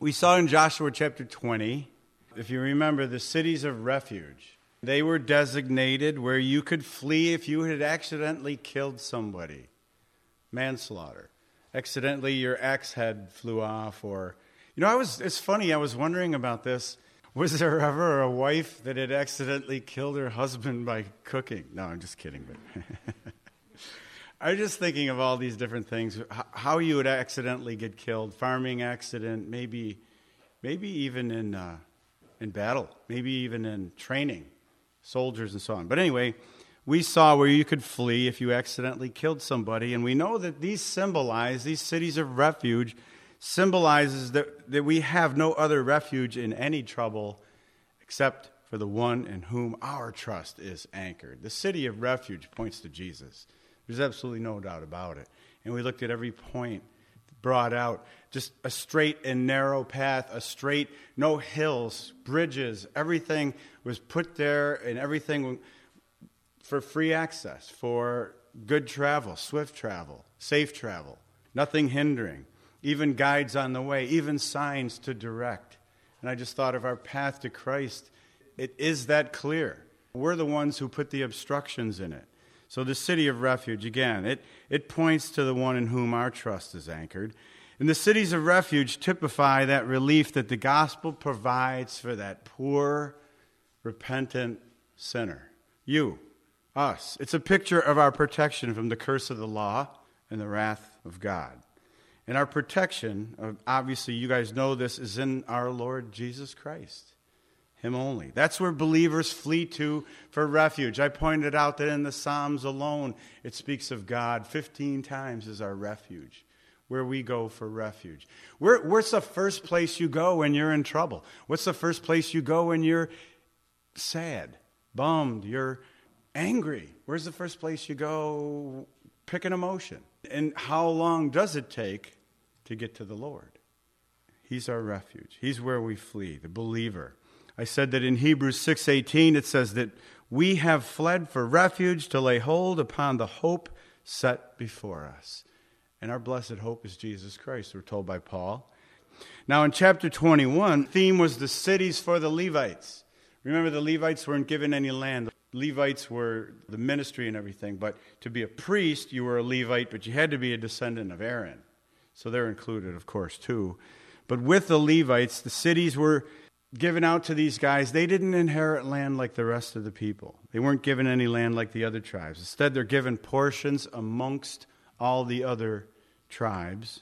We saw in Joshua chapter 20, if you remember, the cities of refuge. They were designated where you could flee if you had accidentally killed somebody. Manslaughter. Accidentally, your axe head flew off, or... it's funny, I was wondering about this. Was there ever a wife that had accidentally killed her husband by cooking? No, I'm just kidding. But I was just thinking of all these different things, how you would accidentally get killed, farming accident, maybe even in battle, maybe even in training, soldiers and so on. But anyway, we saw where you could flee if you accidentally killed somebody, and we know that these cities of refuge symbolizes that we have no other refuge in any trouble except for the one in whom our trust is anchored. The city of refuge points to Jesus. There's absolutely no doubt about it. And we looked at every point brought out, just a straight and narrow path, no hills, bridges, everything was put there, and everything for free access, for good travel, swift travel, safe travel, nothing hindering, even guides on the way, even signs to direct. And I just thought of our path to Christ. It is that clear. We're the ones who put the obstructions in it. So the city of refuge, again, it points to the one in whom our trust is anchored. And the cities of refuge typify that relief that the gospel provides for that poor, repentant sinner. You, us. It's a picture of our protection from the curse of the law and the wrath of God. And our protection, obviously you guys know this, is in our Lord Jesus Christ. Him only. That's where believers flee to for refuge. I pointed out that in the Psalms alone, it speaks of God 15 times as our refuge, where we go for refuge. Where's the first place you go when you're in trouble? What's the first place you go when you're sad, bummed, you're angry? Where's the first place you go? Pick an emotion. And how long does it take to get to the Lord? He's our refuge. He's where we flee, the believer. I said that in Hebrews 6:18 it says that we have fled for refuge to lay hold upon the hope set before us. And our blessed hope is Jesus Christ, we're told by Paul. Now in chapter 21, the theme was the cities for the Levites. Remember, the Levites weren't given any land. The Levites were the ministry and everything, but to be a priest, you were a Levite, but you had to be a descendant of Aaron. So they're included, of course, too. But with the Levites, the cities were given out to these guys. They didn't inherit land like the rest of the people. They weren't given any land like the other tribes. Instead, they're given portions amongst all the other tribes,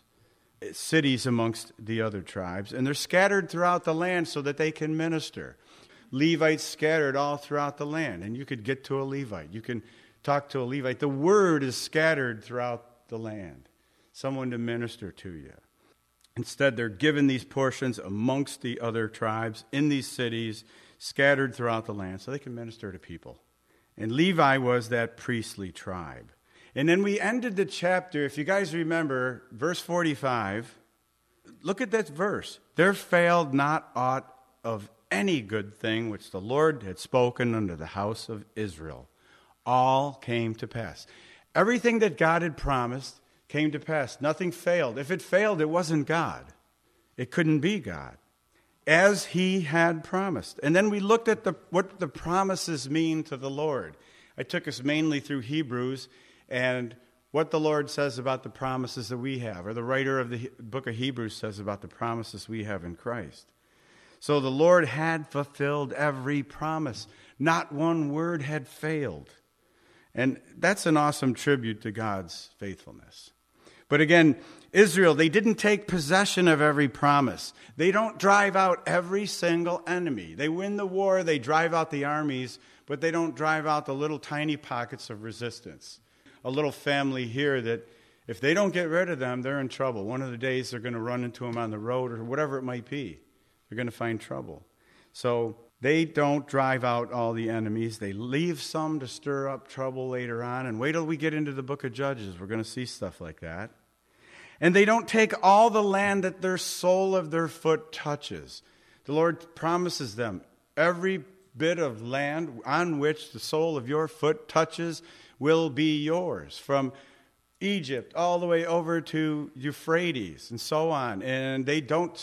cities amongst the other tribes, and they're scattered throughout the land so that they can minister. Levites scattered all throughout the land, and you could get to a Levite. You can talk to a Levite. The word is scattered throughout the land, someone to minister to you. Instead, they're given these portions amongst the other tribes in these cities, scattered throughout the land, so they can minister to people. And Levi was that priestly tribe. And then we ended the chapter, if you guys remember, verse 45. Look at that verse. There failed not aught of any good thing which the Lord had spoken unto the house of Israel. All came to pass. Everything that God had promised came to pass. Nothing failed. If it failed, it wasn't God. It couldn't be God. As he had promised. And then we looked at what the promises mean to the Lord. I took us mainly through Hebrews and what the Lord says about the promises that we have, or the writer of the book of Hebrews says about the promises we have in Christ. So the Lord had fulfilled every promise. Not one word had failed. And that's an awesome tribute to God's faithfulness. But again, Israel, they didn't take possession of every promise. They don't drive out every single enemy. They win the war, they drive out the armies, but they don't drive out the little tiny pockets of resistance. A little family here that if they don't get rid of them, they're in trouble. One of the days they're going to run into them on the road or whatever it might be. They're going to find trouble. So they don't drive out all the enemies. They leave some to stir up trouble later on. And wait till we get into the book of Judges. We're going to see stuff like that. And they don't take all the land that their sole of their foot touches. The Lord promises them every bit of land on which the sole of your foot touches will be yours. From Egypt all the way over to Euphrates and so on. And they don't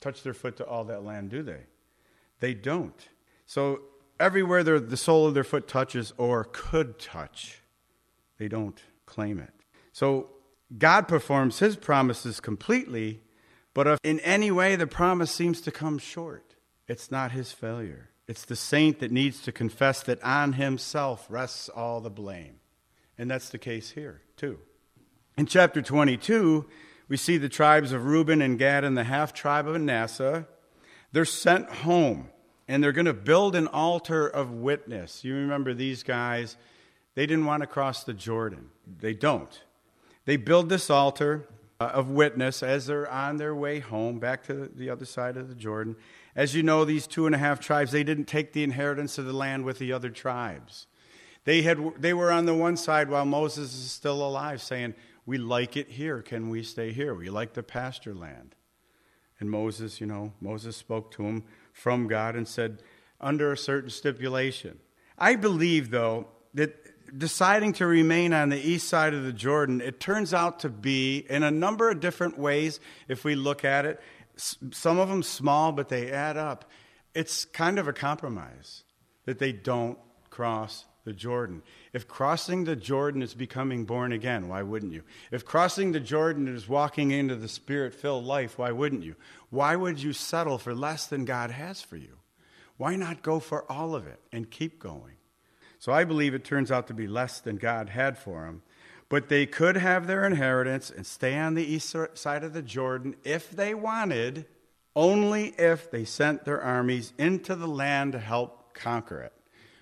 touch their foot to all that land, do they? They don't. So everywhere the sole of their foot touches or could touch, they don't claim it. So God performs his promises completely, but if in any way the promise seems to come short, it's not his failure. It's the saint that needs to confess that on himself rests all the blame. And that's the case here, too. In chapter 22, we see the tribes of Reuben and Gad and the half-tribe of Manasseh. They're sent home, and they're going to build an altar of witness. You remember these guys, they didn't want to cross the Jordan. They don't. They build this altar of witness as they're on their way home, back to the other side of the Jordan. As you know, these 2.5 tribes, they didn't take the inheritance of the land with the other tribes. They were on the one side while Moses is still alive, saying, we like it here. Can we stay here? We like the pasture land. And Moses spoke to him from God and said, under a certain stipulation. I believe, though, that deciding to remain on the east side of the Jordan, it turns out to be, in a number of different ways, if we look at it, some of them small, but they add up. It's kind of a compromise that they don't cross the Jordan. If crossing the Jordan is becoming born again, why wouldn't you? If crossing the Jordan is walking into the Spirit-filled life, why wouldn't you? Why would you settle for less than God has for you? Why not go for all of it and keep going? So I believe it turns out to be less than God had for them. But they could have their inheritance and stay on the east side of the Jordan if they wanted, only if they sent their armies into the land to help conquer it.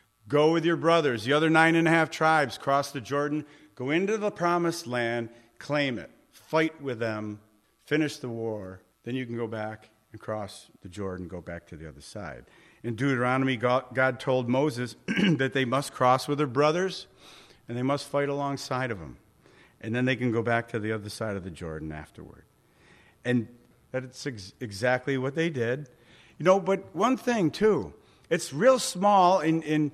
Go with your brothers, the other 9.5 tribes, cross the Jordan, go into the promised land, claim it, fight with them, finish the war. Then you can go back and cross the Jordan, go back to the other side. In Deuteronomy, God told Moses that they must cross with their brothers and they must fight alongside of them. And then they can go back to the other side of the Jordan afterward. And that's exactly what they did. But one thing, too, it's real small, and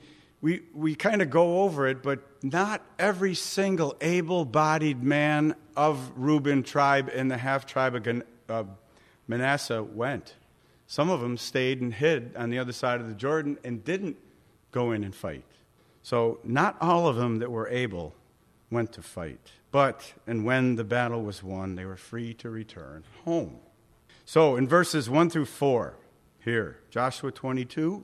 we kind of go over it, but not every single able-bodied man of Reuben tribe and the half-tribe of Manasseh went. Some of them stayed and hid on the other side of the Jordan and didn't go in and fight. So not all of them that were able went to fight. And when the battle was won, they were free to return home. So in verses 1 through 4, here, Joshua 22,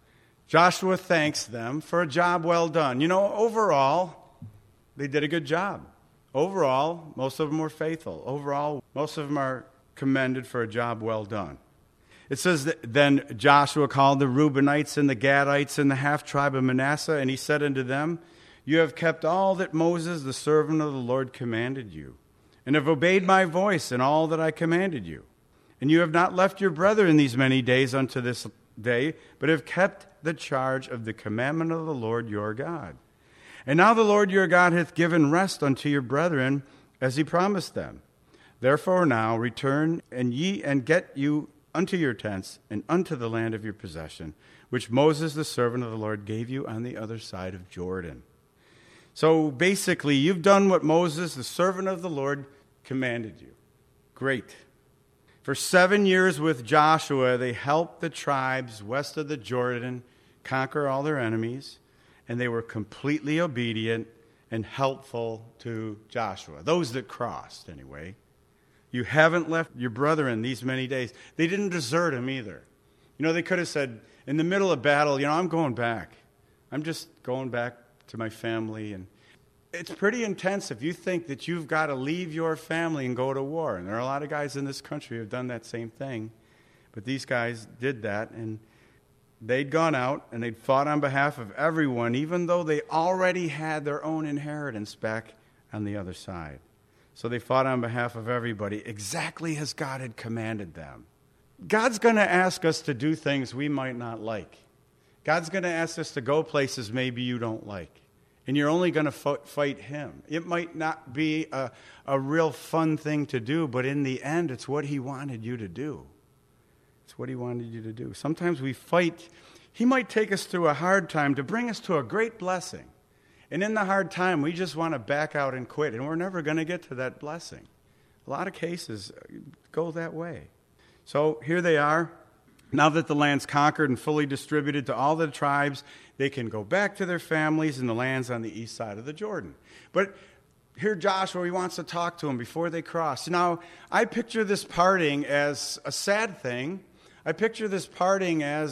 Joshua thanks them for a job well done. Overall, they did a good job. Overall, most of them were faithful. Overall, most of them are commended for a job well done. It says that then Joshua called the Reubenites and the Gadites and the half-tribe of Manasseh, and he said unto them, you have kept all that Moses, the servant of the Lord, commanded you, and have obeyed my voice in all that I commanded you. And you have not left your brethren these many days unto this day, but have kept the charge of the commandment of the Lord your God. And now the Lord your God hath given rest unto your brethren, as he promised them. Therefore now return and get you unto your tents and unto the land of your possession, which Moses the servant of the Lord gave you on the other side of Jordan. So basically, you've done what Moses the servant of the Lord commanded you. Great. For 7 years with Joshua, they helped the tribes west of the Jordan conquer all their enemies, and they were completely obedient and helpful to Joshua. Those that crossed, anyway. You haven't left your brethren these many days. They didn't desert him either. They could have said, in the middle of battle, I'm going back. I'm just going back to my family. And it's pretty intense if you think that you've got to leave your family and go to war. And there are a lot of guys in this country who have done that same thing. But these guys did that, and they'd gone out and they'd fought on behalf of everyone, even though they already had their own inheritance back on the other side. So they fought on behalf of everybody, exactly as God had commanded them. God's going to ask us to do things we might not like. God's going to ask us to go places maybe you don't like. And you're only going to fight him. It might not be a real fun thing to do, but in the end, it's what he wanted you to do. It's what he wanted you to do. Sometimes we fight. He might take us through a hard time to bring us to a great blessing. And in the hard time, we just want to back out and quit, and we're never going to get to that blessing. A lot of cases go that way. So here they are. Now that the land's conquered and fully distributed to all the tribes, they can go back to their families in the lands on the east side of the Jordan. But here Joshua, he wants to talk to them before they cross. Now, I picture this parting as a sad thing. I picture this parting as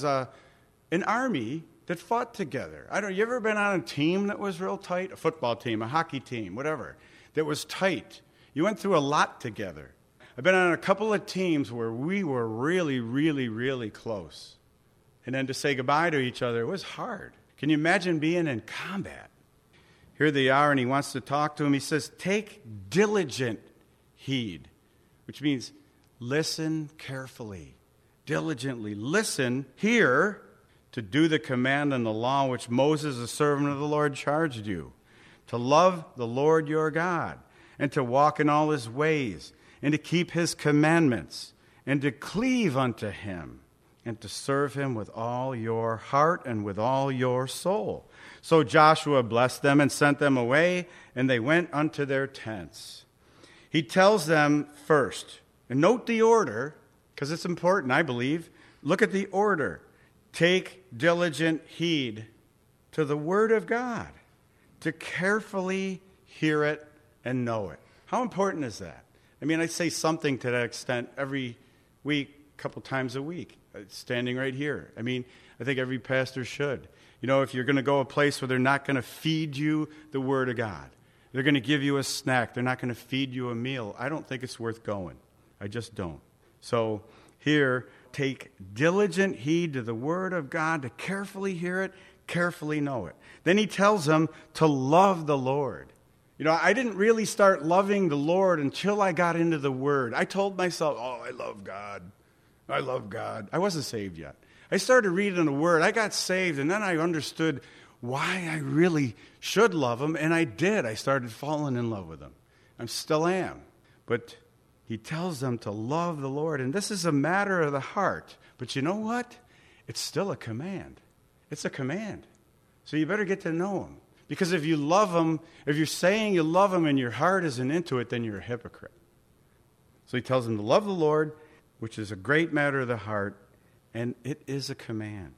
an army that fought together. You ever been on a team that was real tight? A football team, a hockey team, whatever, that was tight. You went through a lot together. I've been on a couple of teams where we were really, really, really close. And then to say goodbye to each other, it was hard. Can you imagine being in combat? Here they are, and he wants to talk to him. He says, take diligent heed, which means listen carefully, diligently. Listen, hear, to do the command and the law which Moses, the servant of the Lord, charged you, to love the Lord your God, and to walk in all his ways, and to keep his commandments, and to cleave unto him, and to serve him with all your heart and with all your soul. So Joshua blessed them and sent them away, and they went unto their tents. He tells them first, and note the order, because it's important, I believe. Look at the order. Take diligent heed to the word of God, to carefully hear it and know it. How important is that? I mean, I say something to that extent every week, a couple times a week, standing right here. I mean, I think every pastor should. You know, if you're going to go a place where they're not going to feed you the Word of God, they're going to give you a snack, they're not going to feed you a meal, I don't think it's worth going. I just don't. So here, take diligent heed to the Word of God, to carefully hear it, carefully know it. Then he tells them to love the Lord. You know, I didn't really start loving the Lord until I got into the Word. I told myself, oh, I love God. I love God. I wasn't saved yet. I started reading the Word. I got saved, and then I understood why I really should love Him, and I did. I started falling in love with Him. I still am. But he tells them to love the Lord, and this is a matter of the heart. But you know what? It's still a command. It's a command. So you better get to know Him. Because if you love Him, if you're saying you love Him and your heart isn't into it, then you're a hypocrite. So he tells them to love the Lord, which is a great matter of the heart, and it is a command.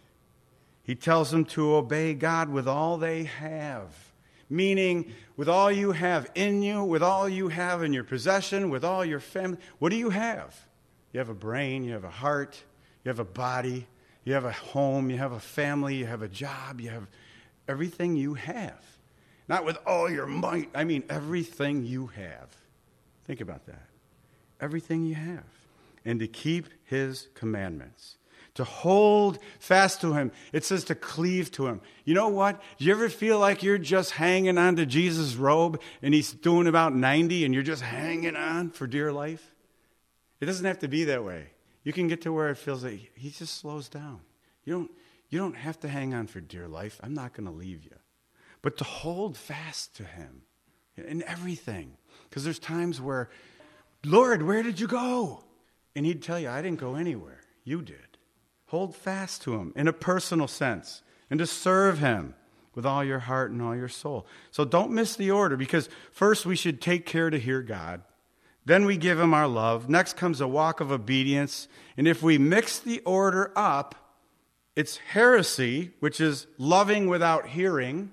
He tells them to obey God with all they have, meaning with all you have in you, with all you have in your possession, with all your family. What do you have? You have a brain, you have a heart, you have a body, you have a home, you have a family, you have a job, you have everything you have. Not with all your might. I mean everything you have. Think about that. Everything you have. And to keep His commandments. To hold fast to Him. It says to cleave to Him. You know what? Do you ever feel like you're just hanging on to Jesus' robe and He's doing about 90 and you're just hanging on for dear life? It doesn't have to be that way. You can get to where it feels like He just slows down. You don't have to hang on for dear life. I'm not going to leave you. But to hold fast to Him in everything. Because there's times where, Lord, where did you go? And He'd tell you, I didn't go anywhere. You did. Hold fast to Him in a personal sense and to serve Him with all your heart and all your soul. So don't miss the order, because first we should take care to hear God. Then we give Him our love. Next comes a walk of obedience. And if we mix the order up, it's heresy, which is loving without hearing,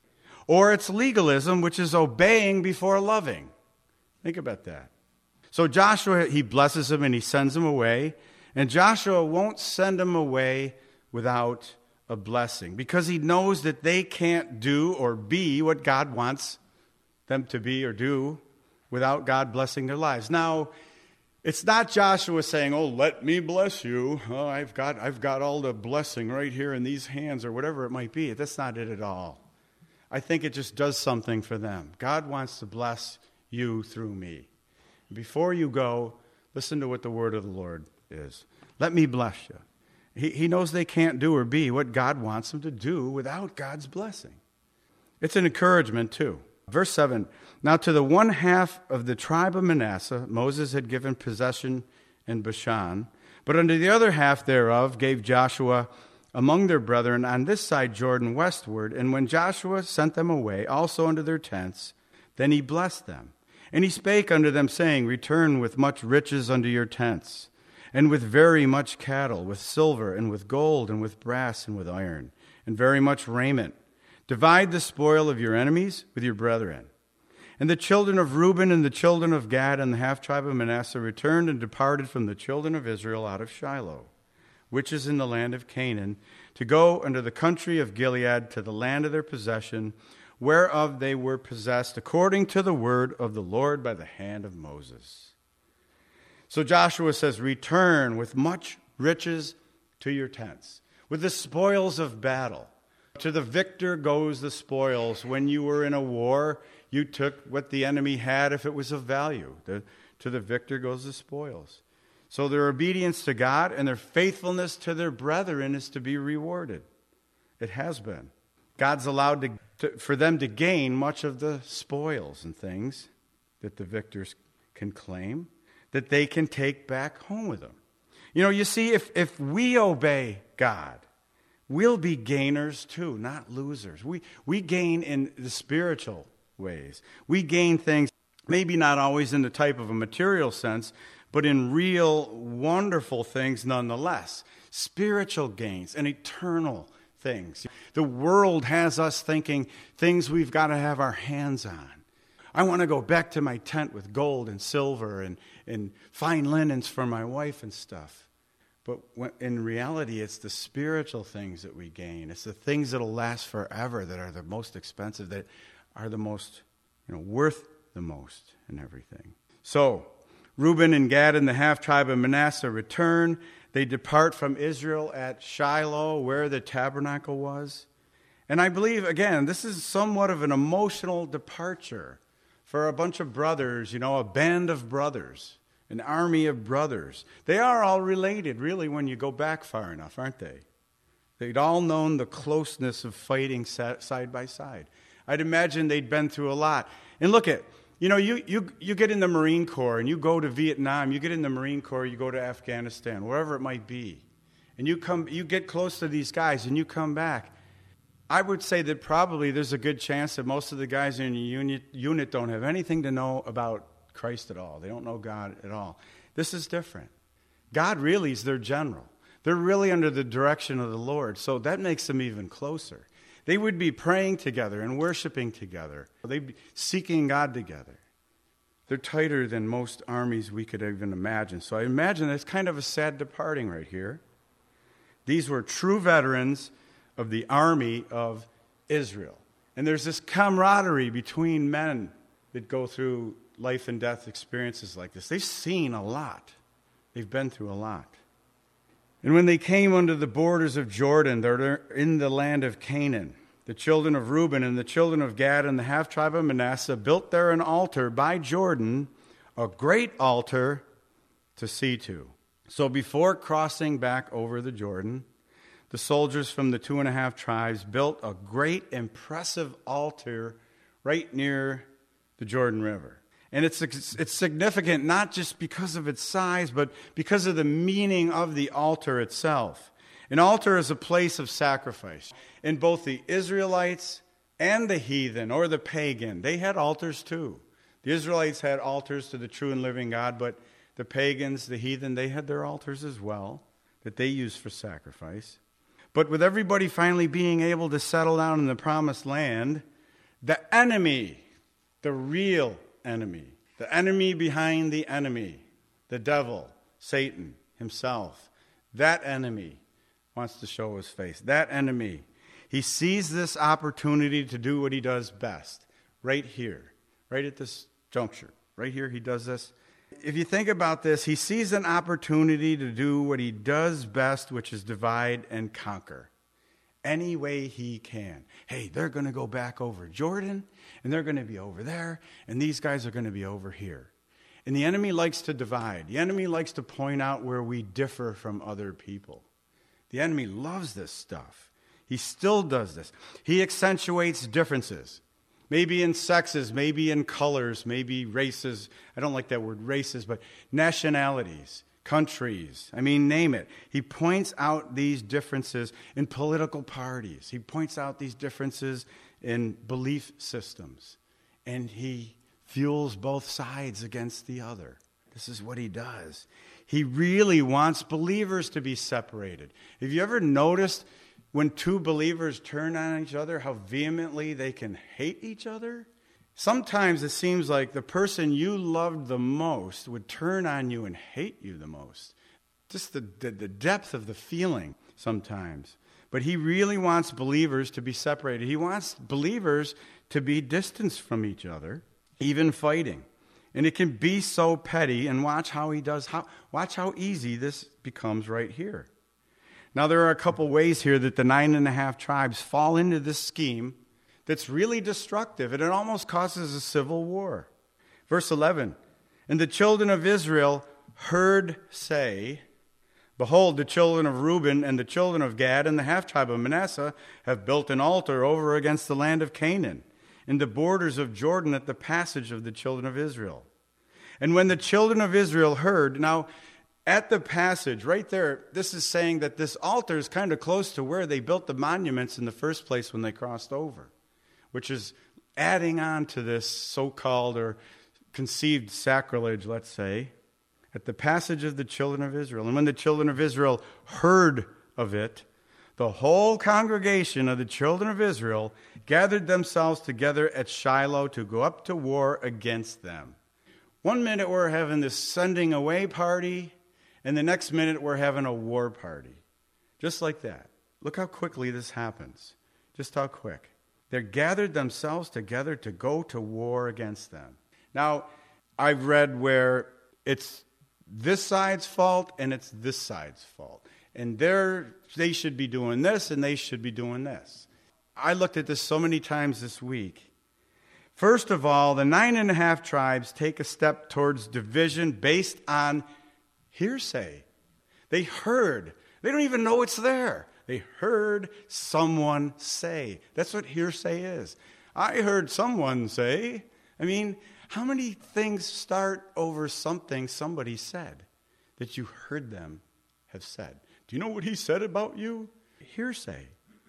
or it's legalism, which is obeying before loving. Think about that. So Joshua, he blesses them and he sends them away. And Joshua won't send them away without a blessing, because he knows that they can't do or be what God wants them to be or do without God blessing their lives. Now, it's not Joshua saying, oh, let me bless you. Oh, I've got all the blessing right here in these hands, or whatever it might be. That's not it at all. I think it just does something for them. God wants to bless you through me. Before you go, listen to what the word of the Lord is. Let me bless you. He knows they can't do or be what God wants them to do without God's blessing. It's an encouragement too. Verse 7, now to the one half of the tribe of Manasseh, Moses had given possession in Bashan, but unto the other half thereof gave Joshua among their brethren on this side Jordan westward. And when Joshua sent them away also unto their tents, then he blessed them. And he spake unto them, saying, return with much riches unto your tents. and with very much cattle, with silver, and with gold, and with brass, and with iron, and very much raiment. Divide the spoil of your enemies with your brethren. And the children of Reuben and the children of Gad and the half-tribe of Manasseh returned and departed from the children of Israel out of Shiloh, which is in the land of Canaan, to go unto the country of Gilead, to the land of their possession, whereof they were possessed, according to the word of the Lord by the hand of Moses. So Joshua says, return with much riches to your tents, with the spoils of battle. To the victor goes the spoils. When you were in a war, you took what the enemy had if it was of value. To the victor goes the spoils. So their obedience to God and their faithfulness to their brethren is to be rewarded. It has been. God's allowed for them to gain much of the spoils and things that the victors can claim, that they can take back home with them. You know, you see, if we obey God, we'll be gainers too, not losers. We gain in the spiritual ways. We gain things, maybe not always in the type of a material sense, but in real, wonderful things nonetheless. Spiritual gains and eternal things. The world has us thinking things we've got to have our hands on. I want to go back to my tent with gold and silver and fine linens for my wife and stuff. But in reality, it's the spiritual things that we gain. It's the things that will last forever that are the most expensive, that are the most, worth the most and everything. So, Reuben and Gad and the half-tribe of Manasseh return. They depart from Israel at Shiloh, where the tabernacle was. And I believe, again, this is somewhat of an emotional departure for a bunch of brothers, a band of brothers, an army of brothers. They are all related, really, when you go back far enough, aren't they? They'd all known the closeness of fighting side by side. I'd imagine they'd been through a lot. And look at, you get in the Marine Corps and you go to Vietnam, you get in the Marine Corps, you go to Afghanistan, wherever it might be. And you get close to these guys and you come back. I would say that probably there's a good chance that most of the guys in your unit don't have anything to know about Christ at all. They don't know God at all. This is different. God really is their general. They're really under the direction of the Lord, so that makes them even closer. They would be praying together and worshiping together. They'd be seeking God together. They're tighter than most armies we could even imagine. So I imagine it's kind of a sad departing right here. These were true veterans of the army of Israel. And there's this camaraderie between men that go through life and death experiences like this. They've seen a lot. They've been through a lot. And when they came under the borders of Jordan, they're in the land of Canaan. The children of Reuben and the children of Gad and the half-tribe of Manasseh built there an altar by Jordan, a great altar to see to. So before crossing back over the Jordan, the soldiers from the 2.5 tribes built a great, impressive altar right near the Jordan River. And it's significant not just because of its size, but because of the meaning of the altar itself. An altar is a place of sacrifice. And both the Israelites and the heathen or the pagan, they had altars too. The Israelites had altars to the true and living God, but the pagans, the heathen, they had their altars as well that they used for sacrifice. But with everybody finally being able to settle down in the promised land, the enemy, the real enemy, the enemy behind the enemy, the devil, Satan himself, that enemy wants to show his face. That enemy, he sees this opportunity to do what he does best, right here, right at this juncture. Right here, he does this. If you think about this, he sees an opportunity to do what he does best, which is divide and conquer. Any way he can. Hey, they're going to go back over Jordan, and they're going to be over there, and these guys are going to be over here. And the enemy likes to divide. The enemy likes to point out where we differ from other people. The enemy loves this stuff. He still does this. He accentuates differences. Maybe in sexes, maybe in colors, maybe races. I don't like that word races, but nationalities, countries. Name it. He points out these differences in political parties. He points out these differences in belief systems. And he fuels both sides against the other. This is what he does. He really wants believers to be separated. Have you ever noticed when two believers turn on each other, how vehemently they can hate each other? Sometimes it seems like the person you loved the most would turn on you and hate you the most. Just the depth of the feeling sometimes. But he really wants believers to be separated. He wants believers to be distanced from each other, even fighting. And it can be so petty, and watch how he does. Watch how easy this becomes right here. Now, there are a couple ways here that the 9.5 tribes fall into this scheme that's really destructive, and it almost causes a civil war. Verse 11, and the children of Israel heard say, behold, the children of Reuben and the children of Gad and the half-tribe of Manasseh have built an altar over against the land of Canaan, in the borders of Jordan at the passage of the children of Israel. And when the children of Israel heard, now at the passage right there, this is saying that this altar is kind of close to where they built the monuments in the first place when they crossed over, which is adding on to this so-called or conceived sacrilege, let's say, at the passage of the children of Israel. And when the children of Israel heard of it, the whole congregation of the children of Israel gathered themselves together at Shiloh to go up to war against them. 1 minute we're having this sending away party, and the next minute we're having a war party. Just like that. Look how quickly this happens. Just how quick. They gathered themselves together to go to war against them. Now, I've read where it's this side's fault and it's this side's fault. And they should be doing this and they should be doing this. I looked at this so many times this week. First of all, the 9.5 tribes take a step towards division based on hearsay. They heard. They don't even know it's there. They heard someone say. That's what hearsay is. I heard someone say. I mean, how many things start over something somebody said that you heard them have said? Do you know what he said about you? Hearsay.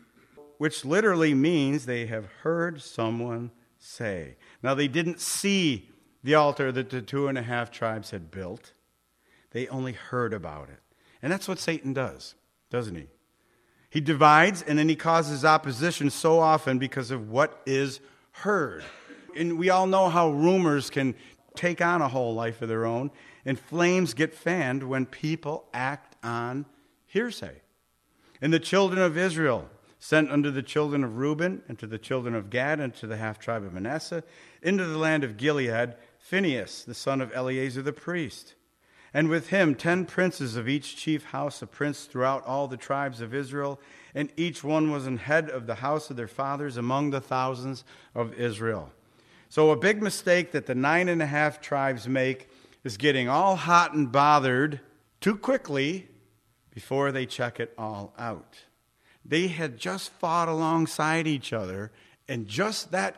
Which literally means they have heard someone say. Now, they didn't see the altar that the 2.5 tribes had built. They only heard about it. And that's what Satan does, doesn't he? He divides and then he causes opposition so often because of what is heard. And we all know how rumors can take on a whole life of their own, and flames get fanned when people act on hearsay. And the children of Israel sent unto the children of Reuben and to the children of Gad and to the half-tribe of Manasseh into the land of Gilead Phinehas, the son of Eleazar the priest. And with him 10 princes of each chief house, a prince throughout all the tribes of Israel, and each one was an head of the house of their fathers among the thousands of Israel. So a big mistake that the 9.5 tribes make is getting all hot and bothered too quickly before they check it all out. They had just fought alongside each other, and just that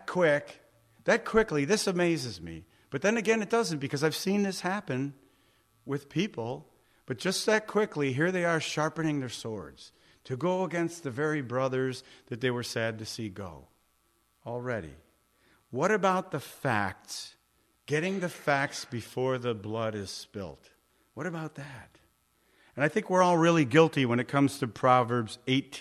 quickly, this amazes me. But then again, it doesn't, because I've seen this happen with people. But just that quickly, here they are sharpening their swords to go against the very brothers that they were sad to see go already. What about the facts? Getting the facts before the blood is spilt. What about that? And I think we're all really guilty when it comes to Proverbs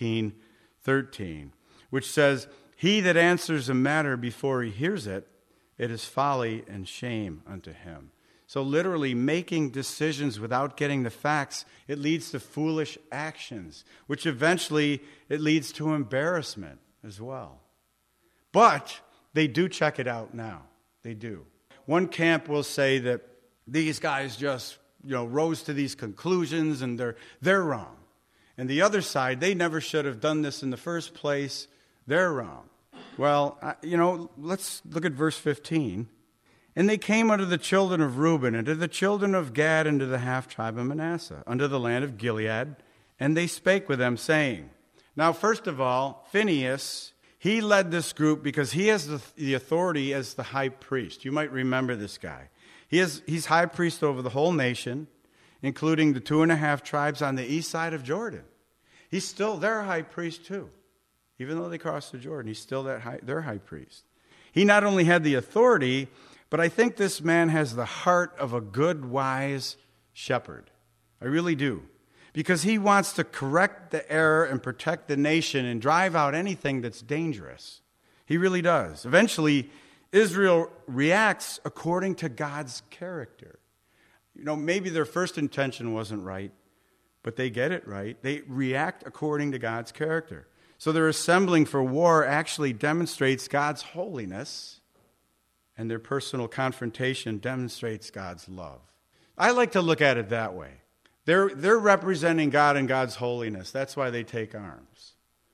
18:13, which says, he that answers a matter before he hears it, it is folly and shame unto him. So literally making decisions without getting the facts, it leads to foolish actions, which eventually it leads to embarrassment as well. But they do check it out now. They do. One camp will say that these guys just, rose to these conclusions and they're wrong. And the other side, they never should have done this in the first place. They're wrong. Well, let's look at verse 15. And they came unto the children of Reuben, and to the children of Gad, and to the half-tribe of Manasseh, unto the land of Gilead, and they spake with them, saying, now, first of all, Phinehas, he led this group because he has the authority as the high priest. You might remember this guy. He's high priest over the whole nation, including the 2.5 tribes on the east side of Jordan. He's still their high priest too. Even though they crossed the Jordan, he's still their high priest. He not only had the authority, but I think this man has the heart of a good, wise shepherd. I really do. Because he wants to correct the error and protect the nation and drive out anything that's dangerous. He really does. Eventually, Israel reacts according to God's character. Maybe their first intention wasn't right, but they get it right. They react according to God's character. So their assembling for war actually demonstrates God's holiness, and their personal confrontation demonstrates God's love. I like to look at it that way. They're representing God and God's holiness. That's why they take arms.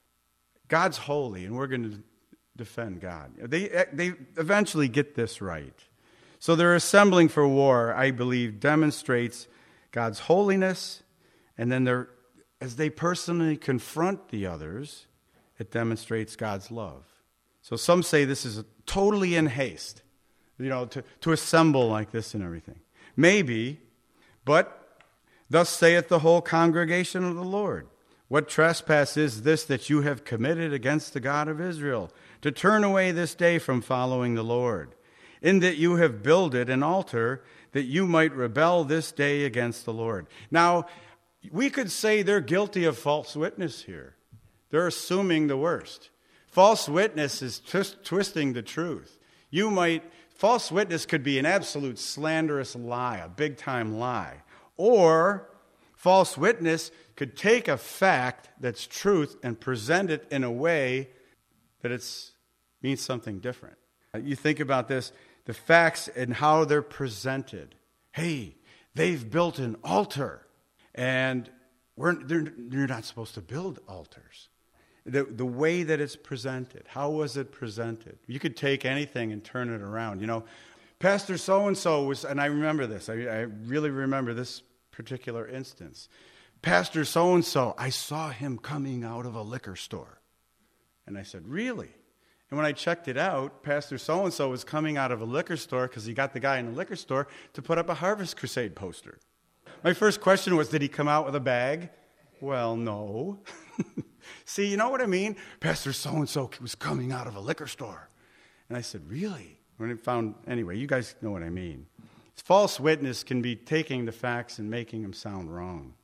God's holy, and we're going to defend God. They eventually get this right. So their assembling for war, I believe, demonstrates God's holiness, and then as they personally confront the others, it demonstrates God's love. So some say this is totally in haste, to assemble like this and everything. Maybe, but thus saith the whole congregation of the Lord, what trespass is this that you have committed against the God of Israel, to turn away this day from following the Lord, in that you have builded an altar, that you might rebel this day against the Lord. Now, we could say they're guilty of false witness here. They're assuming the worst. False witness is twisting the truth. False witness could be an absolute slanderous lie, a big-time lie. Or false witness could take a fact that's truth and present it in a way that it means something different. You think about this, the facts and how they're presented. Hey, they've built an altar, and they're not supposed to build altars. The way that it's presented, how was it presented? You could take anything and turn it around. Pastor so-and-so was, and I remember this, I really remember this particular instance. Pastor so-and-so, I saw him coming out of a liquor store. And I said, really? And when I checked it out, Pastor so-and-so was coming out of a liquor store because he got the guy in the liquor store to put up a Harvest Crusade poster. My first question was, did he come out with a bag? Well, no. See, you know what I mean? Pastor so-and-so was coming out of a liquor store. And I said, really? Anyway, you guys know what I mean. False witness can be taking the facts and making them sound wrong.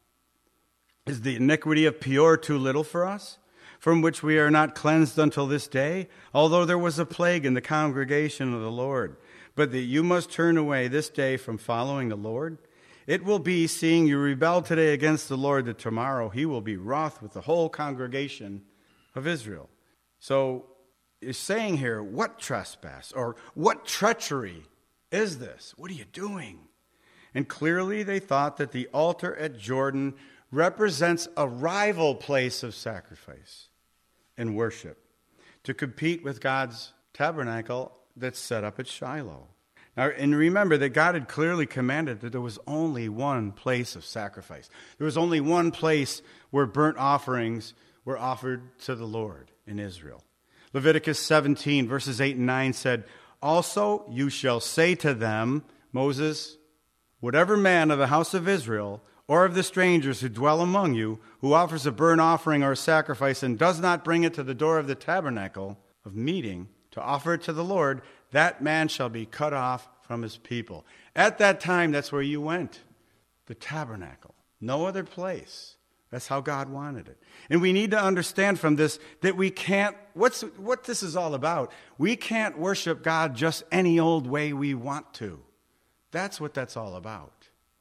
Is the iniquity of Peor too little for us, from which we are not cleansed until this day, although there was a plague in the congregation of the Lord, but that you must turn away this day from following the Lord? It will be, seeing you rebel today against the Lord, that tomorrow he will be wroth with the whole congregation of Israel. So it's saying here, what trespass or what treachery is this? What are you doing? And clearly they thought that the altar at Jordan represents a rival place of sacrifice and worship to compete with God's tabernacle that's set up at Shiloh. Now, and remember that God had clearly commanded that there was only one place of sacrifice. There was only one place where burnt offerings were offered to the Lord in Israel. Leviticus 17, verses 8 and 9 said, also you shall say to them, Moses, whatever man of the house of Israel or of the strangers who dwell among you, who offers a burnt offering or a sacrifice and does not bring it to the door of the tabernacle of meeting to offer it to the Lord, that man shall be cut off from his people. At that time, that's where you went, the tabernacle, no other place. That's how God wanted it. And we need to understand from this that we can't, what this is all about, we can't worship God just any old way we want to. That's what that's all about.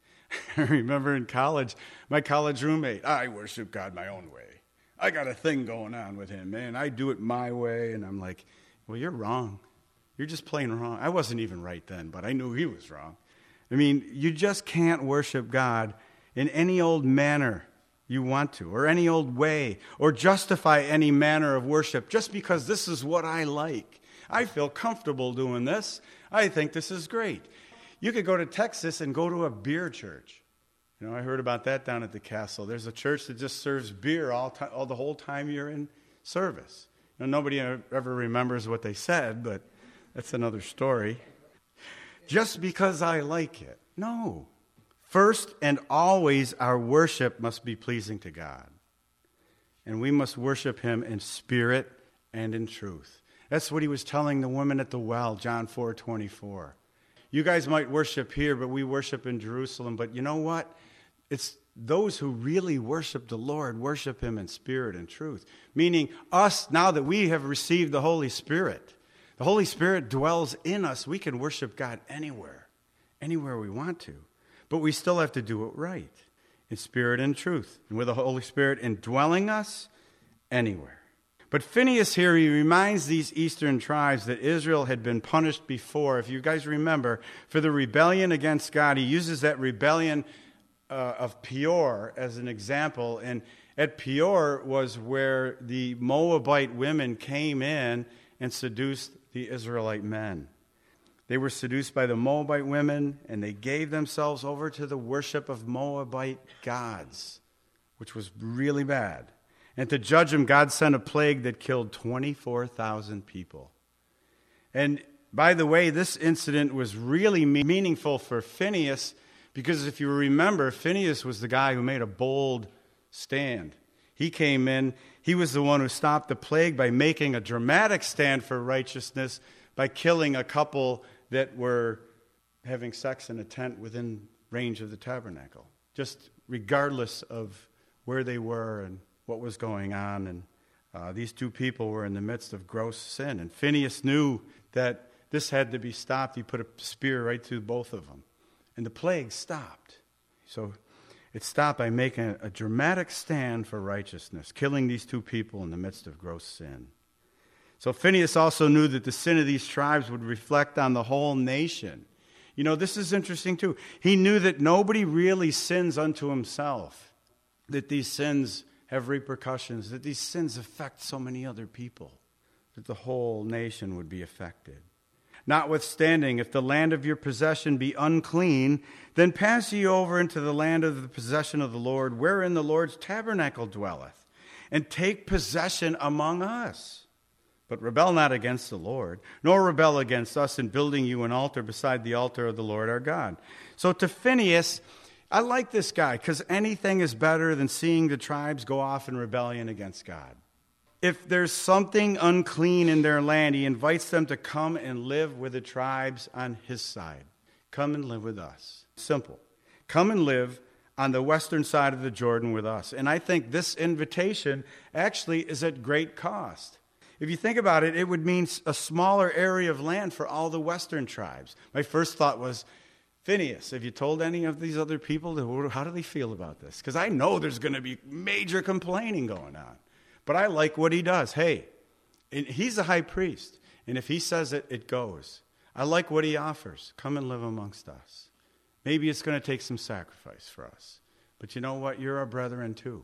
I remember in college, my college roommate, I worship God my own way. I got a thing going on with him, man. I do it my way. And I'm like, well, you're wrong. You're just plain wrong. I wasn't even right then, but I knew he was wrong. I mean, you just can't worship God in any old manner you want to, or any old way, or justify any manner of worship just because this is what I like. I feel comfortable doing this. I think this is great. You could go to Texas and go to a beer church. I heard about that down at the castle. There's a church that just serves beer all the whole time you're in service. Nobody ever remembers what they said, but that's another story. Just because I like it. No. First and always, our worship must be pleasing to God. And we must worship him in spirit and in truth. That's what he was telling the woman at the well, John 4:24. You guys might worship here, but we worship in Jerusalem. But you know what? those who really worship the Lord worship him in spirit and truth. Meaning us, now that we have received the Holy Spirit dwells in us. We can worship God anywhere we want to. But we still have to do it right, in spirit and truth. And with the Holy Spirit indwelling us, anywhere. But Phinehas here, he reminds these eastern tribes that Israel had been punished before. If you guys remember, for the rebellion against God, he uses that rebellion of Peor as an example. And at Peor was where the Moabite women came in and seduced the Israelite men. They were seduced by the Moabite women, and they gave themselves over to the worship of Moabite gods, which was really bad. And to judge them, God sent a plague that killed 24,000 people. And by the way, this incident was really meaningful for Phinehas, because if you remember, Phinehas was the guy who made a bold stand. He came in, he was the one who stopped the plague by making a dramatic stand for righteousness by killing a couple that were having sex in a tent within range of the tabernacle, just regardless of where they were and what was going on. And these two people were in the midst of gross sin. And Phinehas knew that this had to be stopped. He put a spear right through both of them. And the plague stopped. So it stopped by making a dramatic stand for righteousness, killing these two people in the midst of gross sin. So Phinehas also knew that the sin of these tribes would reflect on the whole nation. You know, this is interesting too. He knew that nobody really sins unto himself, that these sins have repercussions, that these sins affect so many other people, that the whole nation would be affected. Notwithstanding, if the land of your possession be unclean, then pass ye over into the land of the possession of the Lord, wherein the Lord's tabernacle dwelleth, and take possession among us. But rebel not against the Lord, nor rebel against us in building you an altar beside the altar of the Lord our God. So to Phinehas, I like this guy, because anything is better than seeing the tribes go off in rebellion against God. If there's something unclean in their land, he invites them to come and live with the tribes on his side. Come and live with us. Simple. Come and live on the western side of the Jordan with us. And I think this invitation actually is at great cost. If you think about it, it would mean a smaller area of land for all the western tribes. My first thought was, Phinehas, have you told any of these other people, how do they feel about this? Because I know there's going to be major complaining going on. But I like what he does. Hey, he's a high priest. And if he says it, it goes. I like what he offers. Come and live amongst us. Maybe it's going to take some sacrifice for us. But you know what? You're our brethren too.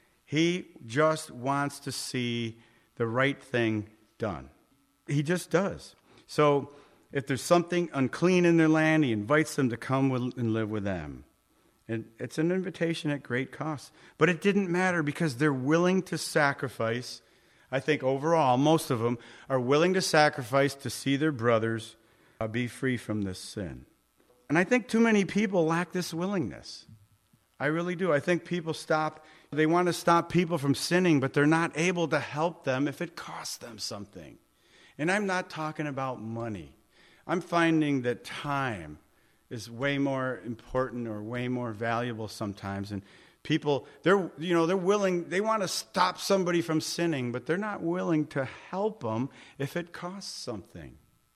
He just wants to see the right thing done. He just does. So if there's something unclean in their land, he invites them to come and live with them. And it's an invitation at great cost. But it didn't matter because they're willing to sacrifice. I think overall, most of them are willing to sacrifice to see their brothers be free from this sin. And I think too many people lack this willingness. I really do. I think people they want to stop people from sinning, but they're not able to help them if it costs them something. And I'm not talking about money. I'm finding that time is way more important or way more valuable sometimes. And people, they're willing, they want to stop somebody from sinning, but they're not willing to help them if it costs something.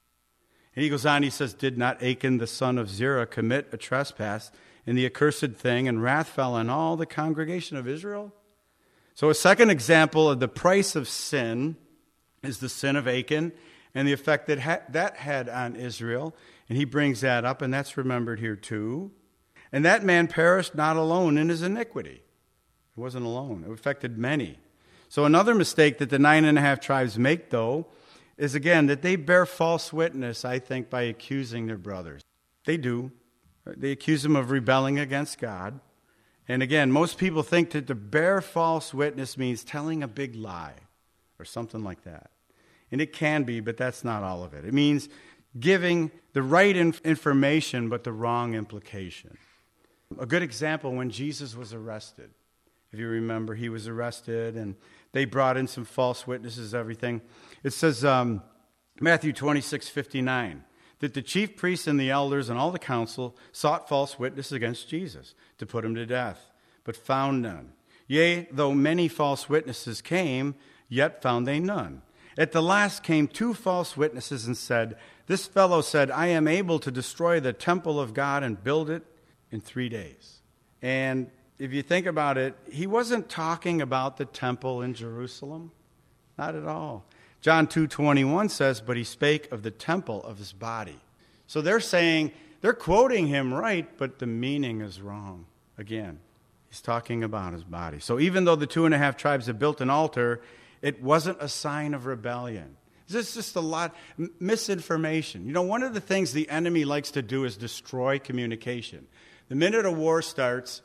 And he goes on, he says, did not Achan the son of Zerah commit a trespass in the accursed thing, and wrath fell on all the congregation of Israel? So a second example of the price of sin is the sin of Achan and the effect that had on Israel. And he brings that up, and that's remembered here too. And that man perished not alone in his iniquity. He wasn't alone. It affected many. So another mistake that the 9.5 tribes make, though, is again that they bear false witness, I think, by accusing their brothers. They do. They accuse them of rebelling against God. And again, most people think that to bear false witness means telling a big lie or something like that. And it can be, but that's not all of it. It means giving the right information, but the wrong implication. A good example, when Jesus was arrested. If you remember, he was arrested, and they brought in some false witnesses, everything. It says, Matthew 26:59, that the chief priests and the elders and all the council sought false witnesses against Jesus to put him to death. but found none. Yea, though many false witnesses came, yet found they none. At the last came 2 false witnesses and said, This fellow said, I am able to destroy the temple of God and build it in 3 days. And if you think about it, he wasn't talking about the temple in Jerusalem. Not at all. John 2:21 says, But he spake of the temple of his body. So they're quoting him right, but the meaning is wrong. Again, he's talking about his body. So even though the 2.5 tribes had built an altar, it wasn't a sign of rebellion. There's just a lot misinformation. You know, one of the things the enemy likes to do is destroy communication. The minute a war starts,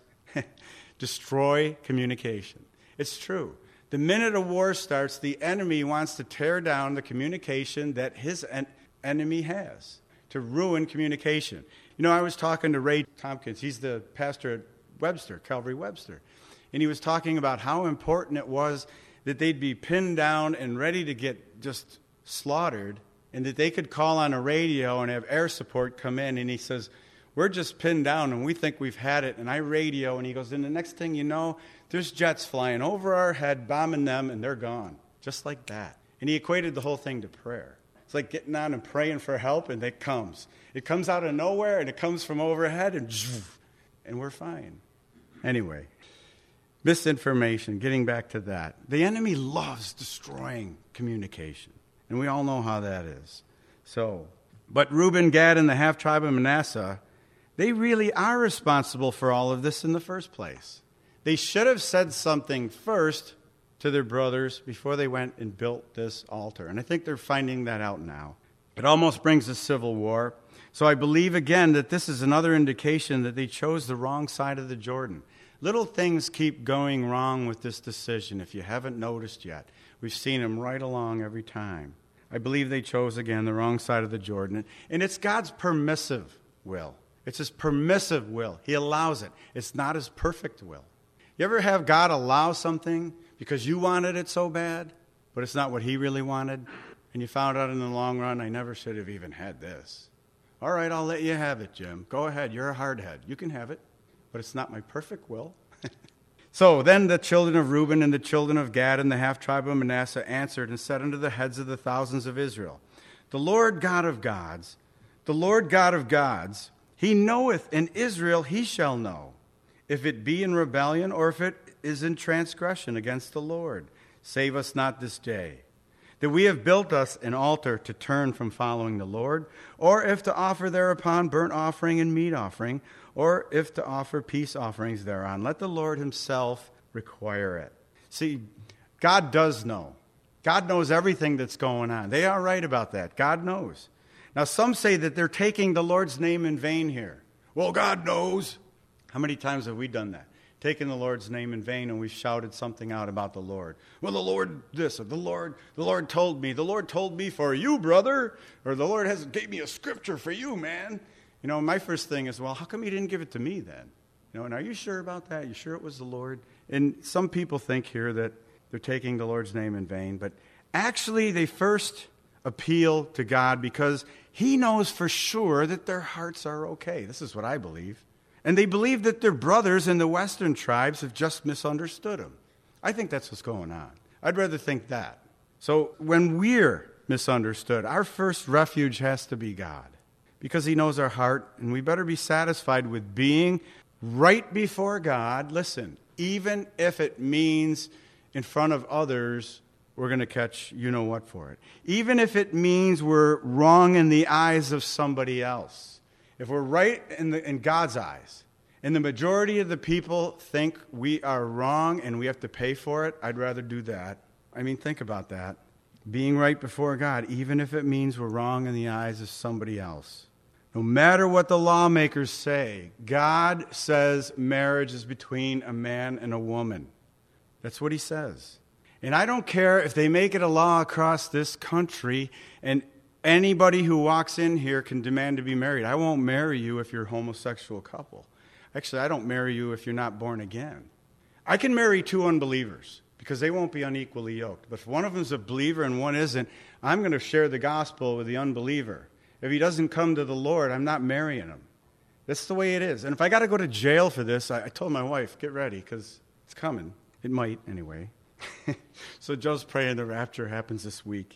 destroy communication. It's true. The minute a war starts, the enemy wants to tear down the communication that his enemy has, to ruin communication. You know, I was talking to Ray Tompkins. He's the pastor at Webster, Calvary Webster. And he was talking about how important it was that they'd be pinned down and ready to get just slaughtered, and that they could call on a radio and have air support come in. And he says, we're just pinned down and we think we've had it. And I radio, and he goes, and the next thing you know, there's jets flying over our head, bombing them, and they're gone. Just like that. And he equated the whole thing to prayer. It's like getting on and praying for help, and it comes. It comes out of nowhere, and it comes from overhead, and we're fine. Anyway, misinformation, getting back to that. The enemy loves destroying communication, and we all know how that is. But Reuben, Gad, and the half-tribe of Manasseh, they really are responsible for all of this in the first place. They should have said something first to their brothers before they went and built this altar. And I think they're finding that out now. It almost brings a civil war. So I believe, again, that this is another indication that they chose the wrong side of the Jordan. Little things keep going wrong with this decision, if you haven't noticed yet. We've seen them right along every time. I believe they chose, again, the wrong side of the Jordan. And it's God's permissive will. It's his permissive will. He allows it. It's not his perfect will. You ever have God allow something because you wanted it so bad, but it's not what he really wanted? And you found out in the long run, I never should have even had this. All right, I'll let you have it, Jim. Go ahead. You're a hardhead. You can have it, but it's not my perfect will. So then the children of Reuben and the children of Gad and the half-tribe of Manasseh answered and said unto the heads of the thousands of Israel, The Lord God of gods, he knoweth, and Israel he shall know, if it be in rebellion or if it is in transgression against the Lord. Save us not this day, that we have built us an altar to turn from following the Lord, or if to offer thereupon burnt offering and meat offering, or if to offer peace offerings thereon. Let the Lord himself require it. See, God does know. God knows everything that's going on. They are right about that. God knows. Now, some say that they're taking the Lord's name in vain here. Well, God knows. How many times have we done that? Taken the Lord's name in vain, and we've shouted something out about the Lord. Well, the Lord this, or the Lord told me for you, brother, or the Lord gave me a scripture for you, man. You know, my first thing is, well, how come he didn't give it to me then? You know, and are you sure about that? You sure it was the Lord? And some people think here that they're taking the Lord's name in vain, but actually they first appeal to God because he knows for sure that their hearts are okay. This is what I believe. And they believe that their brothers in the western tribes have just misunderstood them. I think that's what's going on. I'd rather think that. So when we're misunderstood, our first refuge has to be God, because he knows our heart, and we better be satisfied with being right before God. Listen, even if it means in front of others we're going to catch you-know-what for it. Even if it means we're wrong in the eyes of somebody else. If we're right in God's eyes, and the majority of the people think we are wrong and we have to pay for it, I'd rather do that. I mean, think about that. Being right before God, even if it means we're wrong in the eyes of somebody else. No matter what the lawmakers say, God says marriage is between a man and a woman. That's what he says. And I don't care if they make it a law across this country and anybody who walks in here can demand to be married. I won't marry you if you're a homosexual couple. Actually, I don't marry you if you're not born again. I can marry 2 unbelievers because they won't be unequally yoked. But if one of them is a believer and one isn't, I'm going to share the gospel with the unbeliever. If he doesn't come to the Lord, I'm not marrying him. That's the way it is. And if I got to go to jail for this, I told my wife, get ready, because it's coming. It might, anyway. So Joe's praying the rapture happens this week.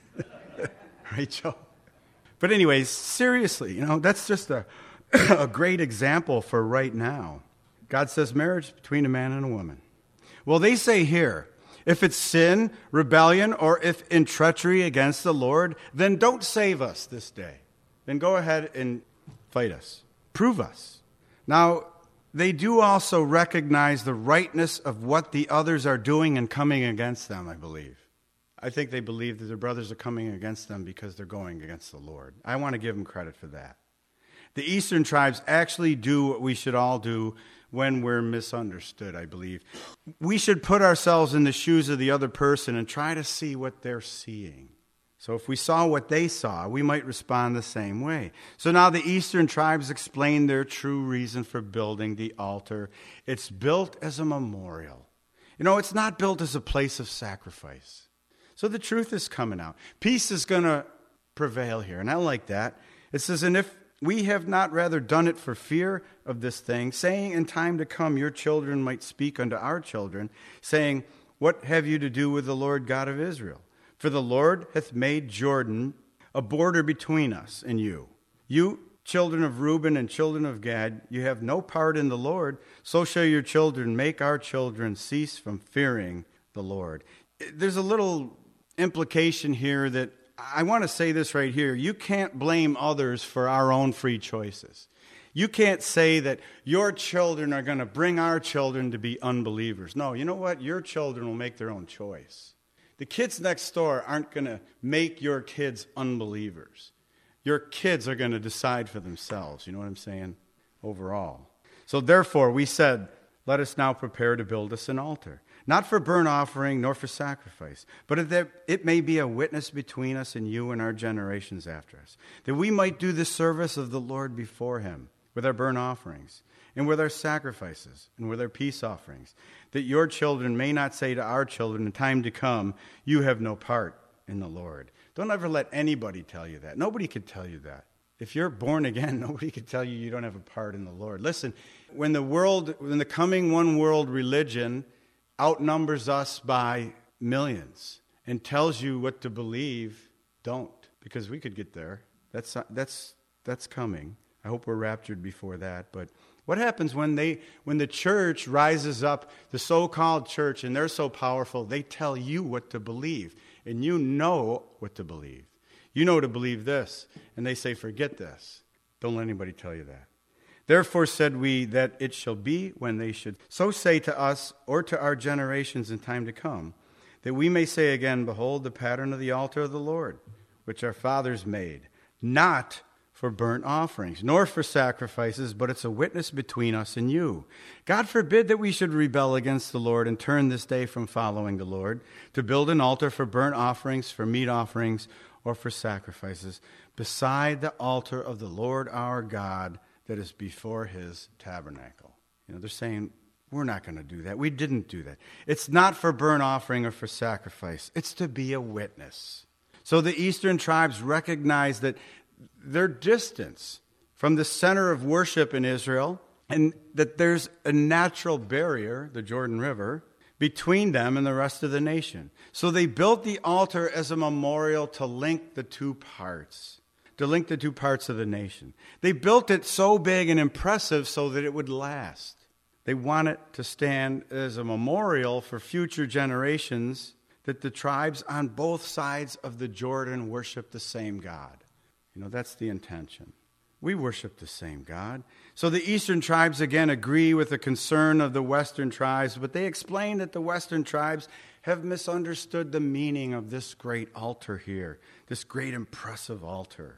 Right, Joe? But anyways, seriously, that's just a great example for right now. God says marriage between a man and a woman. Well, they say here, if it's sin, rebellion, or if in treachery against the Lord, then don't save us this day. Then go ahead and fight us. Prove us. Now, they do also recognize the rightness of what the others are doing and coming against them, I believe. I think they believe that their brothers are coming against them because they're going against the Lord. I want to give them credit for that. The eastern tribes actually do what we should all do when we're misunderstood, I believe. We should put ourselves in the shoes of the other person and try to see what they're seeing. So if we saw what they saw, we might respond the same way. So now the eastern tribes explain their true reason for building the altar. It's built as a memorial. It's not built as a place of sacrifice. So the truth is coming out. Peace is going to prevail here, and I like that. It says, and if we have not rather done it for fear of this thing, saying in time to come your children might speak unto our children, saying, what have you to do with the Lord God of Israel? For the Lord hath made Jordan a border between us and you. You, children of Reuben and children of Gad, you have no part in the Lord, so shall your children make our children cease from fearing the Lord. There's a little implication here that I want to say this right here. You can't blame others for our own free choices. You can't say that your children are going to bring our children to be unbelievers. No, you know what? Your children will make their own choice. The kids next door aren't going to make your kids unbelievers. Your kids are going to decide for themselves. You know what I'm saying? Overall. So therefore, we said, let us now prepare to build us an altar. Not for burnt offering, nor for sacrifice, but that it may be a witness between us and you and our generations after us, that we might do the service of the Lord before him with our burnt offerings, and with our sacrifices, and with our peace offerings, that your children may not say to our children in time to come, you have no part in the Lord. Don't ever let anybody tell you that. Nobody could tell you that. If you're born again, nobody could tell you you don't have a part in the Lord. Listen, when the coming one world religion outnumbers us by millions and tells you what to believe, don't, because we could get there. That's coming. I hope we're raptured before that. But what happens when the church rises up, the so-called church, and they're so powerful, they tell you what to believe, and you know what to believe. You know to believe this, and they say, forget this. Don't let anybody tell you that. Therefore said we that it shall be when they should so say to us or to our generations in time to come, that we may say again, behold the pattern of the altar of the Lord, which our fathers made, not for burnt offerings, nor for sacrifices, but it's a witness between us and you. God forbid that we should rebel against the Lord and turn this day from following the Lord, to build an altar for burnt offerings, for meat offerings, or for sacrifices, beside the altar of the Lord our God that is before his tabernacle. They're saying, we're not going to do that. We didn't do that. It's not for burnt offering or for sacrifice. It's to be a witness. So the eastern tribes recognize that their distance from the center of worship in Israel, and that there's a natural barrier, the Jordan River, between them and the rest of the nation. So they built the altar as a memorial to link the two parts of the nation. They built it so big and impressive so that it would last. They want it to stand as a memorial for future generations that the tribes on both sides of the Jordan worship the same God. That's the intention. We worship the same God. So the eastern tribes again agree with the concern of the western tribes, but they explain that the western tribes have misunderstood the meaning of this great altar here, this great impressive altar.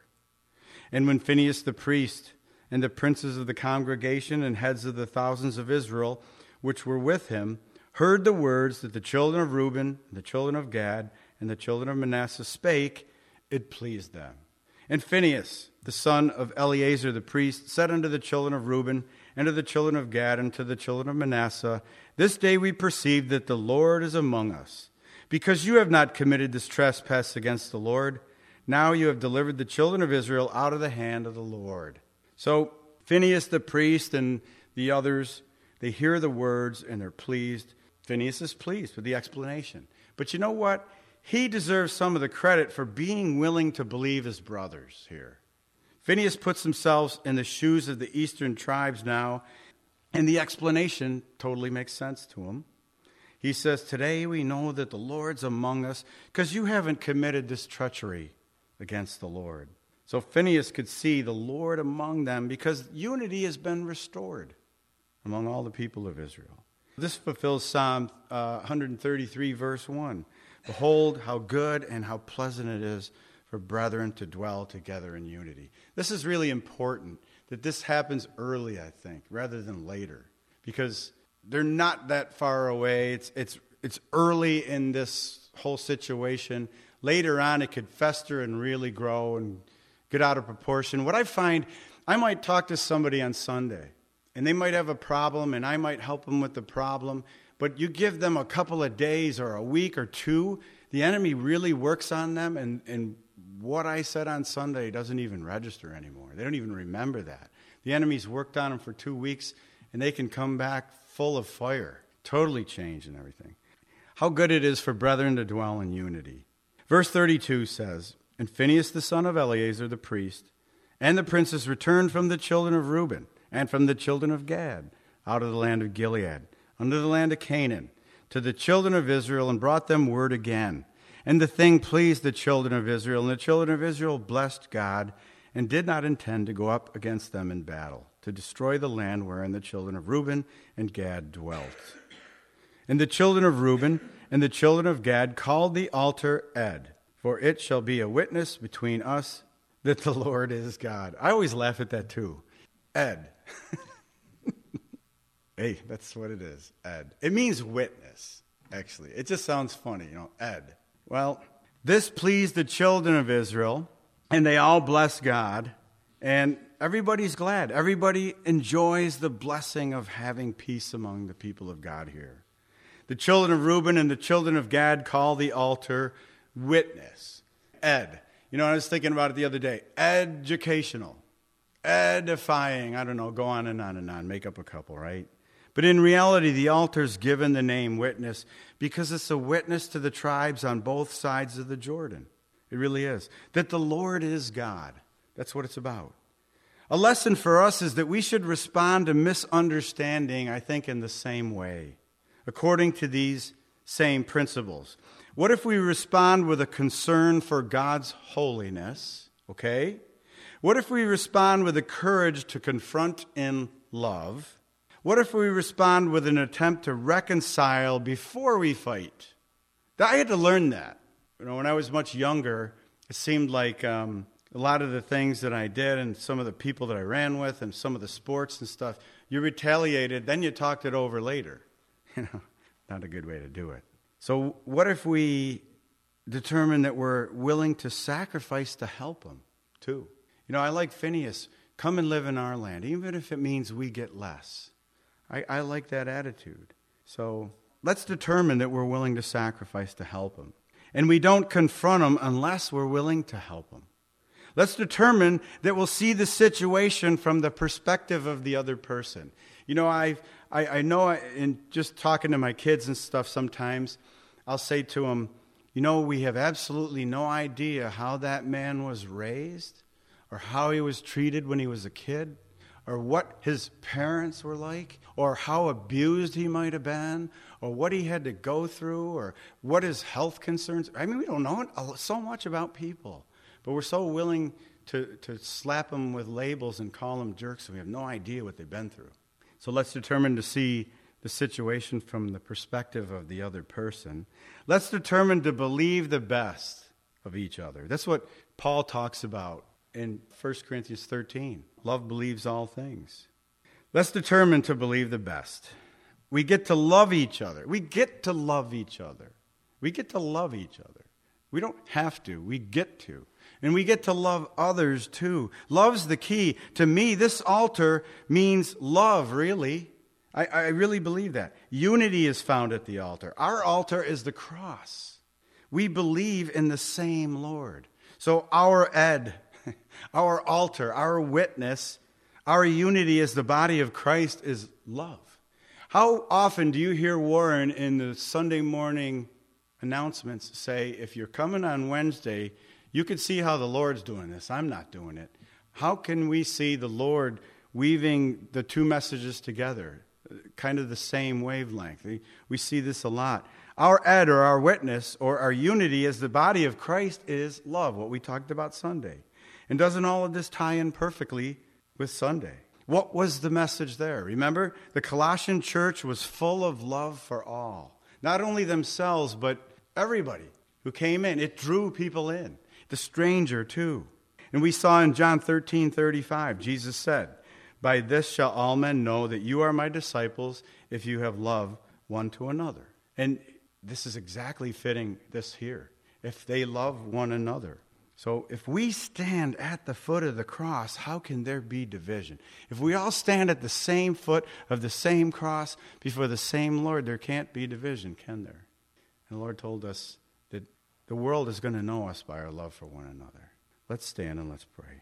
And when Phinehas the priest and the princes of the congregation and heads of the thousands of Israel, which were with him, heard the words that the children of Reuben, the children of Gad, and the children of Manasseh spake, it pleased them. And Phinehas, the son of Eleazar the priest, said unto the children of Reuben, and to the children of Gad, and to the children of Manasseh, this day we perceive that the Lord is among us, because you have not committed this trespass against the Lord. Now you have delivered the children of Israel out of the hand of the Lord. So Phinehas the priest and the others, they hear the words and they're pleased. Phinehas is pleased with the explanation. But you know what? He deserves some of the credit for being willing to believe his brothers here. Phinehas puts himself in the shoes of the eastern tribes now, and the explanation totally makes sense to him. He says, today we know that the Lord's among us because you haven't committed this treachery against the Lord. So Phinehas could see the Lord among them because unity has been restored among all the people of Israel. This fulfills Psalm 133, verse 1. Behold, how good and how pleasant it is for brethren to dwell together in unity. This is really important that this happens early, I think, rather than later, because they're not that far away. It's early in this whole situation. Later on, it could fester and really grow and get out of proportion. What I find, I might talk to somebody on Sunday, and they might have a problem, and I might help them with the problem, but you give them a couple of days or a week or two, the enemy really works on them, and what I said on Sunday doesn't even register anymore. They don't even remember that. The enemy's worked on them for 2 weeks, and they can come back full of fire, totally changed and everything. How good it is for brethren to dwell in unity. Verse 32 says, and Phinehas the son of Eleazar the priest, and the princes returned from the children of Reuben, and from the children of Gad, out of the land of Gilead, unto the land of Canaan, to the children of Israel, and brought them word again. And the thing pleased the children of Israel, and the children of Israel blessed God, and did not intend to go up against them in battle, to destroy the land wherein the children of Reuben and Gad dwelt. And the children of Reuben and the children of Gad called the altar Ed, for it shall be a witness between us that the Lord is God. I always laugh at that too. Ed. Hey, that's what it is, Ed. It means witness, actually. It just sounds funny, Ed. Well, this pleased the children of Israel, and they all bless God, and everybody's glad. Everybody enjoys the blessing of having peace among the people of God here. The children of Reuben and the children of Gad call the altar witness, Ed. I was thinking about it the other day. Educational, edifying, I don't know, go on and on and on, make up a couple, right? But in reality, the altar's given the name witness because it's a witness to the tribes on both sides of the Jordan. It really is. That the Lord is God. That's what it's about. A lesson for us is that we should respond to misunderstanding, I think, in the same way, according to these same principles. What if we respond with a concern for God's holiness, okay? What if we respond with the courage to confront in love? What if we respond with an attempt to reconcile before we fight? I had to learn that. When I was much younger, it seemed like a lot of the things that I did and some of the people that I ran with and some of the sports and stuff, you retaliated, then you talked it over later. Not a good way to do it. So what if we determine that we're willing to sacrifice to help them, too? I like Phinehas. Come and live in our land, even if it means we get less. I like that attitude. So let's determine that we're willing to sacrifice to help them. And we don't confront them unless we're willing to help them. Let's determine that we'll see the situation from the perspective of the other person. I know in just talking to my kids and stuff sometimes, I'll say to them, we have absolutely no idea how that man was raised or how he was treated when he was a kid, or what his parents were like, or how abused he might have been, or what he had to go through, or what his health concerns. We don't know so much about people, but we're so willing to slap them with labels and call them jerks, and we have no idea what they've been through. So let's determine to see the situation from the perspective of the other person. Let's determine to believe the best of each other. That's what Paul talks about in 1 Corinthians 13. Love believes all things. Let's determine to believe the best. We get to love each other. We get to love each other. We get to love each other. We don't have to. We get to. And we get to love others too. Love's the key. To me, this altar means love, really. I really believe that. Unity is found at the altar. Our altar is the cross. We believe in the same Lord. So our Ed, our altar, our witness, Our unity as the body of Christ is love. How often do you hear Warren in the Sunday morning announcements say, if you're coming on Wednesday, you can see how the Lord's doing this. I'm not doing it. How can we see the Lord weaving the two messages together, kind of the same wavelength? We see this a lot. Our ed, or our witness, or our unity as the body of Christ is love, what we talked about Sunday. And doesn't all of this tie in perfectly with Sunday? What was the message there? Remember, the Colossian church was full of love for all. Not only themselves, but everybody who came in. It drew people in. The stranger, too. And we saw in John 13:35, Jesus said, "By this shall all men know that you are my disciples, if you have love one to another." And this is exactly fitting this here. If they love one another. So if we stand at the foot of the cross, how can there be division? If we all stand at the same foot of the same cross before the same Lord, there can't be division, can there? And the Lord told us that the world is going to know us by our love for one another. Let's stand and let's pray.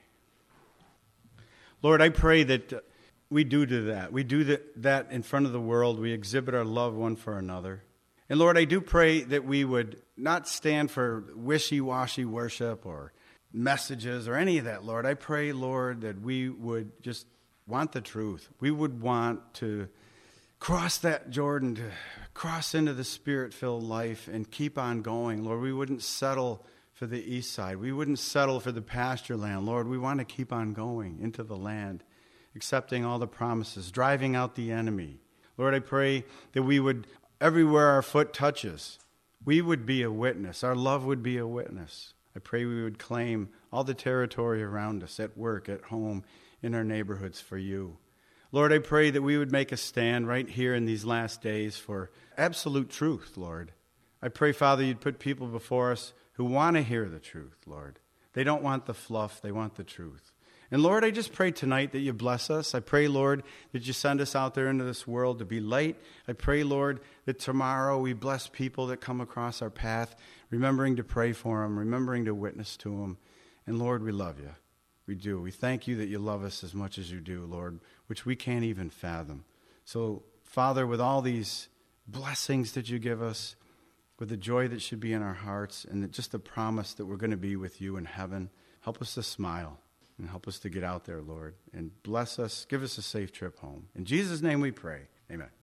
Lord, I pray that we do that. We do that in front of the world. We exhibit our love one for another. And Lord, I do pray that we would not stand for wishy-washy worship or messages or any of that, Lord. I pray, Lord, that we would just want the truth. We would want to cross that Jordan, to cross into the Spirit-filled life and keep on going. Lord, we wouldn't settle for the east side. We wouldn't settle for the pasture land. Lord, we want to keep on going into the land, accepting all the promises, driving out the enemy. Lord, I pray that we would, everywhere our foot touches, we would be a witness. Our love would be a witness. I pray we would claim all the territory around us, at work, at home, in our neighborhoods for you. Lord, I pray that we would make a stand right here in these last days for absolute truth, Lord. I pray, Father, you'd put people before us who want to hear the truth, Lord. They don't want the fluff, they want the truth. And Lord, I just pray tonight that you bless us. I pray, Lord, that you send us out there into this world to be light. I pray, Lord, that tomorrow we bless people that come across our path, remembering to pray for them, remembering to witness to them. And Lord, we love you. We do. We thank you that you love us as much as you do, Lord, which we can't even fathom. So, Father, with all these blessings that you give us, with the joy that should be in our hearts, and just the promise that we're going to be with you in heaven, help us to smile. And help us to get out there, Lord, and bless us. Give us a safe trip home. In Jesus' name we pray. Amen.